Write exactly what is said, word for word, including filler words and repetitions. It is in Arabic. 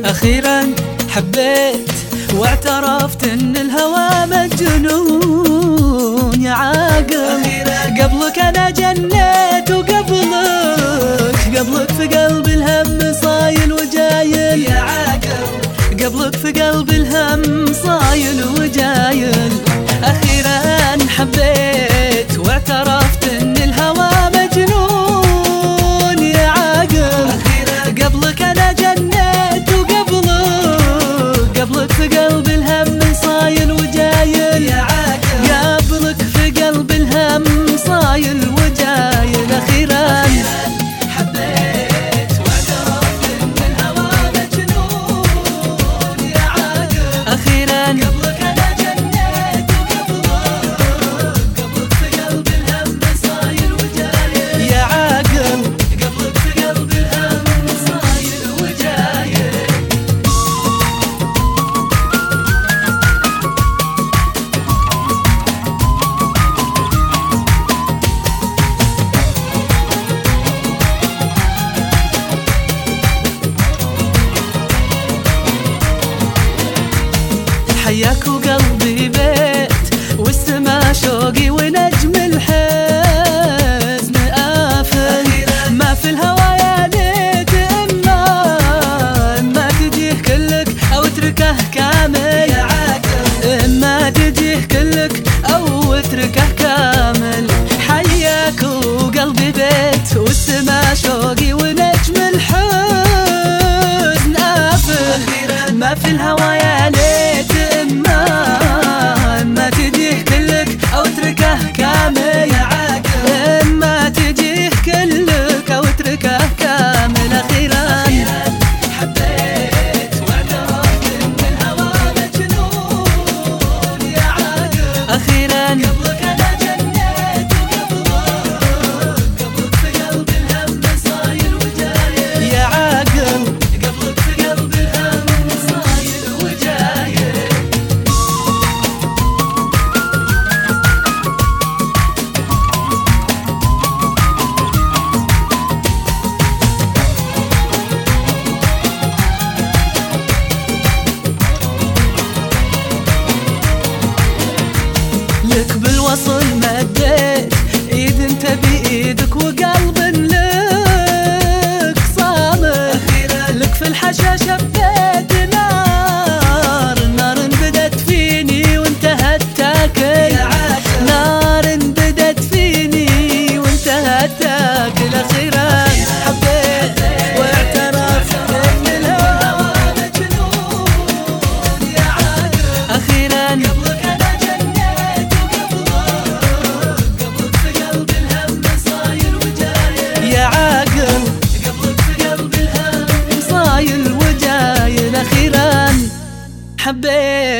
أخيرا حبيت واعترفت ان الهوى مجنون يا عاقل. قبلك انا جنيت وقبلك قبلك في قلبي الهم صايل وجايل يا عاقل. قبلك في قلبي الهم صايل وجايل. أخيرا حبيت واعترفت ان الهوى مجنون يا عاقل. قبلك انا جنيت وقبلك قبلك في قلبي الهم صايل وجايل يا عاقل. قبلك في قلبي الهم صايل وجايل. أخيرا حبيت واعترفت ان الهوى مجنون يا عاقل. أخيرا قبلك انا جنيت وقبلك قبلك في قلبي الهم صايل وجايل يا عاقل. قبلك في قلبي الهم صايل وجايل. حياك وقلبي بيت والسما شوقي ونجم الحزن آفل. ما في الهوى يا ليت إما إما تجيه كلك أو اتركه كامل يا عاقل. إما تجيه كلك أو اتركه كامل. حياك وقلبي بيت والسما شوقي ونجم الحزن آفل. ما في الهوى يا ليت إما إما تجيه كلك أو اتركه كامل يا عاقل. إما تجيه كلك أو اتركه كامل. أخيرا حبيت واعترفت إن الهوى مجنون يا عاقل. أخيرا قبلك أنا جنيت وقبلك قبلك في قلبي الهم صايل وجايل يا عاقل. قبلك في قلبي الهم صايل وجايل. لك بالوصل مديت ايد انت بايدك وقلب لك صامت. لك في الحشا شبيت نار نار بدت فيني وانتهت تاكل. نار بدت فيني وانتهت تاكل. أخيرا حبيت واعترفت ان الهوى مجنون يا عاقل. أخيرا قبلك انا جنيت وقبلك قبلك في قلبي الهم صايل وجايل يا عاقل. قبلك في قلبي الهم صايل وجايل. أخيرا حبيت